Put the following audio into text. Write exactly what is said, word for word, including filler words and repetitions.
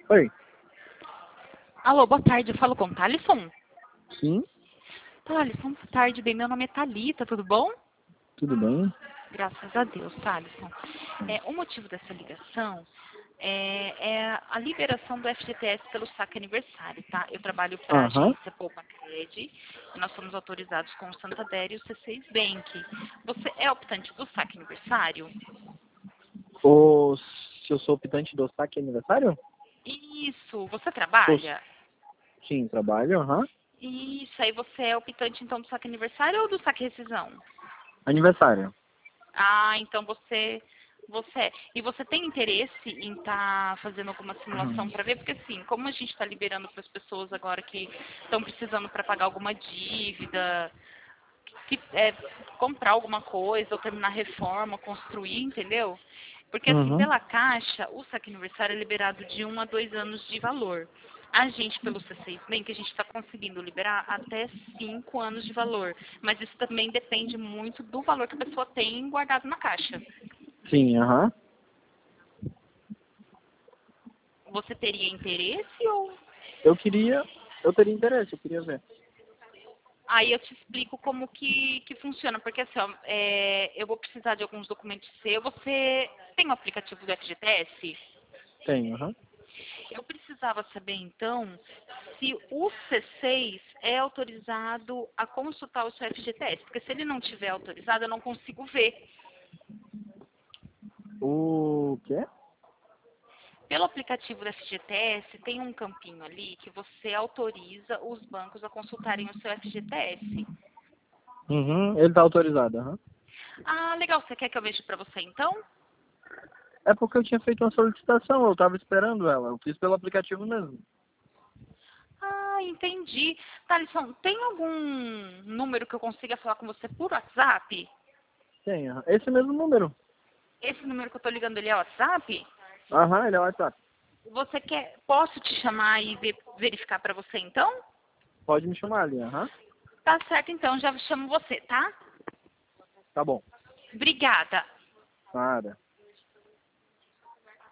Oi. Alô, boa tarde. Eu falo com o Thalisson? Sim, Thalisson, boa tarde. Bem, meu nome é Thalita, tudo bom? tudo bem? Graças a Deus, Thalisson. É, o motivo dessa ligação é, é a liberação do F G T S pelo saque aniversário, tá? Eu trabalho para a Aham. agência Poupa Cred e nós somos autorizados com o Santander e o C seis Bank. Você é optante do saque aniversário? O, se eu sou optante do saque aniversário? Isso, você Sou, trabalha? sim, trabalho, aham. Isso, aí você é optante então do saque aniversário ou do saque rescisão? Aniversário. Ah, então você, você é. E você tem interesse em estar fazendo alguma simulação Uhum. para ver? Porque assim, como a gente está liberando para as pessoas agora que estão precisando para pagar alguma dívida, que é, comprar alguma coisa, ou terminar a reforma, construir, entendeu? Porque assim, Uhum. pela Caixa, o saque aniversário é liberado de um a dois anos de valor. A gente, pelo C seis Bank, a gente está conseguindo liberar até cinco anos de valor. Mas isso também depende muito do valor que a pessoa tem guardado na Caixa. Sim, aham. Você teria interesse ou... Eu queria, eu teria interesse, eu queria ver. Aí eu te explico como que, que funciona, porque assim, ó, é, eu vou precisar de alguns documentos seus. Você tem o aplicativo do F G T S? Tem, aham. Eu precisava saber, então, se o C seis é autorizado a consultar o seu F G T S, porque se ele não tiver autorizado, eu não consigo ver. O quê? Pelo aplicativo do F G T S, tem um campinho ali que você autoriza os bancos a consultarem o seu F G T S. Uhum, ele tá autorizado, aham. Ah, legal. Você quer que eu veja para você, então? É porque eu tinha feito uma solicitação, eu tava esperando ela. Eu fiz pelo aplicativo mesmo. Ah, entendi. Thalisson, tem algum número que eu consiga falar com você por WhatsApp? Tem, aham. Esse mesmo número. Esse número que eu estou ligando, ele é WhatsApp? Aham, ele é o WhatsApp. Você quer, posso te chamar e ver- verificar para você então? Pode me chamar ali, aham. Tá certo, então já chamo você, tá? Tá bom. Obrigada. Nada.